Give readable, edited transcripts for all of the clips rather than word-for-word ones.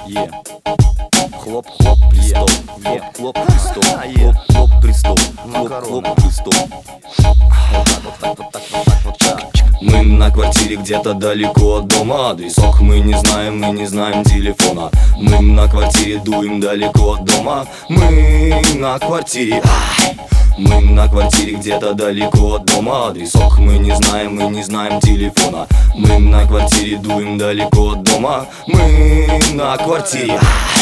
Хлоп-хлоп, престол. Хлоп-хлоп, престол. Хлоп-хлоп, престол. Хлоп-хлоп, престол. Мы на квартире где-то далеко от дома. Адресок мы не знаем телефона. Мы на квартире дуем далеко от дома. Мы на квартире. Мы на квартире где-то далеко от дома. Адресок мы не знаем телефона. Мы на квартире дуем далеко от дома. Мы на квартире.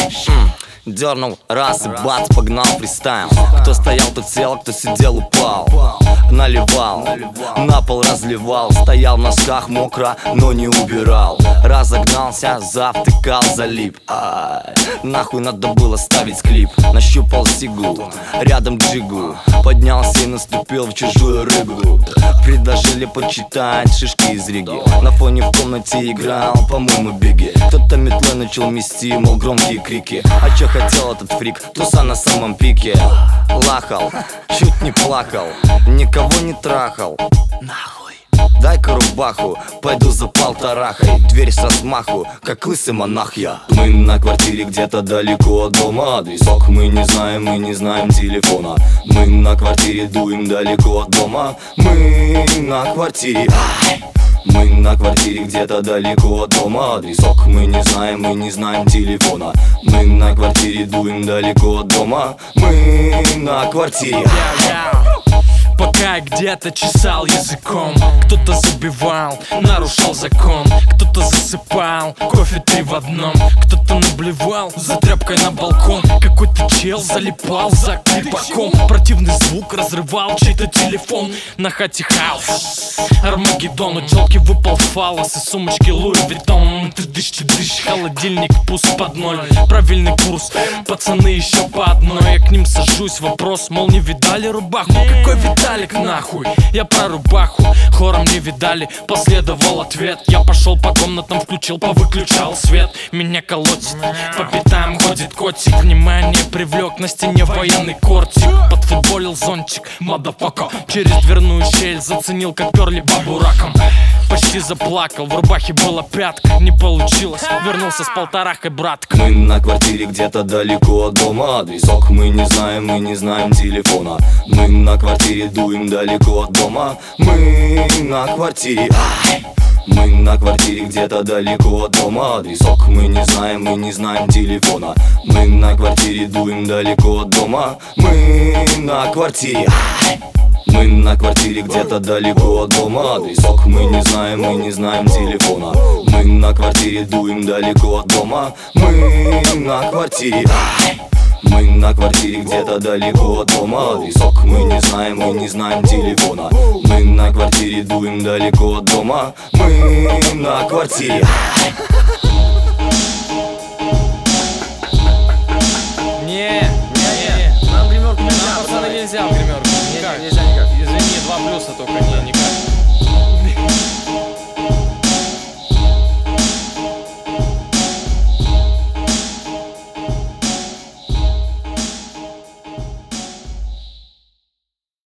Дернул раз и бац, погнал фристайл. Кто стоял, тот сел, кто сидел, упал. Наливал, на пол разливал. Стоял в носках мокро, но не убирал. Разогнался, завтыкал, залип. Нахуй надо было ставить клип. Нащупал сигу, рядом джигу. Поднялся и наступил в чужую рыбу. Предложили почитать шишки из Риги. На фоне в комнате играл, по-моему, Бигги. Кто-то метлой начал мести, мол, громкие крики. А чё хотел этот фрик? Туса на самом пике. Лахал, чуть не плакал, никого не трахал. Нахуй. Дай-ка рубаху, пойду за полторахой. Дверь с размаху, как лысый монах я. Мы на квартире где-то далеко от дома. Адресок мы не знаем телефона. Мы на квартире дуем далеко от дома. Мы на квартире. Мы на квартире где-то далеко от дома. Адресок мы не знаем телефона. Мы на квартире дуем далеко от дома. Мы на квартире. Пока я где-то чесал языком, кто-то забивал, нарушал закон. Кто-то засыпал, кофе 3 в одном. Кто-то наблевал за тряпкой на балкон. Какой-то чел залипал за клипаком. Противный звук разрывал чей-то телефон. На хате хаус, Армагеддон. У тёлки выпал фалос из сумочки Луи Виттон. Ты дышь, холодильник пуст под ноль. Правильный курс, пацаны еще по одной. Я к ним сажусь, вопрос, мол, не видали рубаху? Какой Виталик нахуй? Я про рубаху. Хором не видали, последовал ответ. Я пошел по комнатам, включил, повыключал свет. Меня колотит, по пятам ходит котик. Внимание привлек, на стене военный кортик. Подфутболил зонтик, мадафака. Через дверную щель заценил, как перли бабу раком. Почти заплакал, в рубахе была пятка. Не получилось, вернулся с полторахой, братка. Мы на квартире где-то далеко от дома. Адресок мы не знаем телефона. Мы на квартире дуем далеко от дома. Мы на квартире. Мы на квартире где-то далеко от дома. Адресок мы не знаем телефона. Мы на квартире дуем далеко от дома. Мы на квартире. Мы на квартире где-то далеко от дома. Адресок мы не знаем телефона. Мы на квартире дуем далеко от дома. Мы на квартире. Мы на квартире где-то далеко от дома. Адресок мы не знаем телефона. Мы на квартире дуем далеко от дома. Мы на квартире.